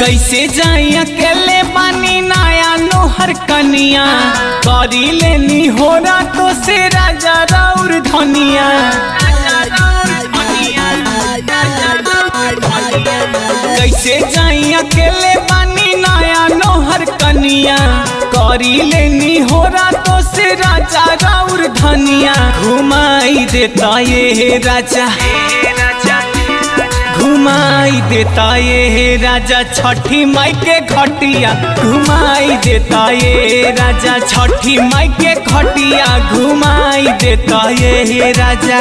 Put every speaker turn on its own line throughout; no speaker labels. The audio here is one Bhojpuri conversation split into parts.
कैसे जाई अकेले बानी नया नोहर कनिया करी लेनी होरा तो से राजा राउर धनिया। कैसे जाई अकेले बानी नया नोहर कनिया करी लेनी होरा तो से राजा राउर धनिया। घुमाई देता ये राजा घुमाई देता ये राजा छठी माई के खटिया घुमाई देता ये राजा छठी माई के खटिया घुमाई देता ये राजा।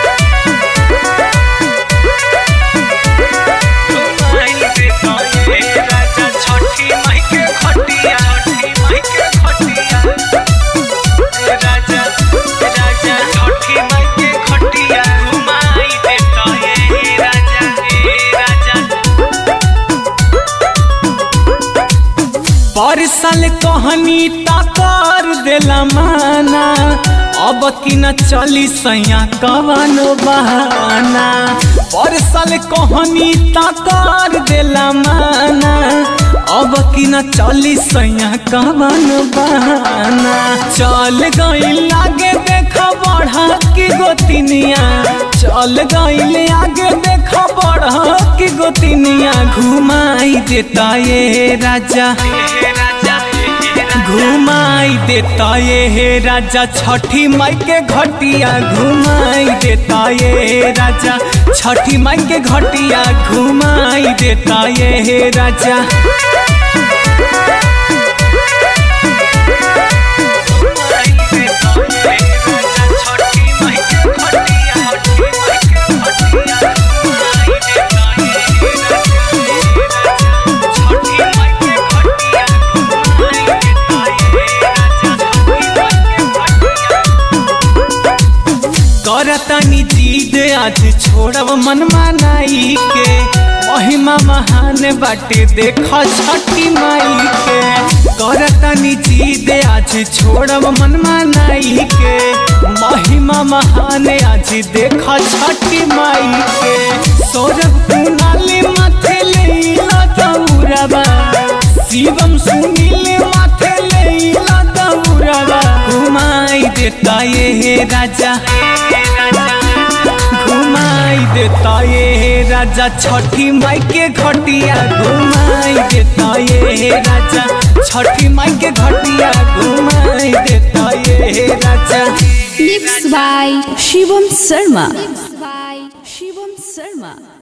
परसल कहनी ताकर देला माना अब की न चली सैया कवनो बहाना। परसल कहनी ताकर देला माना अब की न चली सैया कवनो बहाना। चल गई लागे देखा बढ़ा की गोतिनिया चल गई आगे देखा बढ़ा की गोतिनिया। घुमाई देता ये राजा घुमाई देता ये राजा छठी माई के घटिया घुमाई देता ये राजा छठी माई के घटिया घुमाई देता ये राजा। करतानी जीद आज छोड़ब मन मनाई के महिमा महान बाटे देखा छठी माई के। करतानी जीद आज छोड़ब मन मनाई के महिमा महान आज देखा छठी माई के। सौरभ कुनाली माथे लेला दौड़बा शिवम सुनील माथे लेला दौड़बा। घुमाई देता ये राजा घुमाई देता ये राजा छठी माई के घटिया घुमाई देता ये राजा छठी माई के घटिया घुमाई देता ये राजा।
Mixed by Shivam Sharma।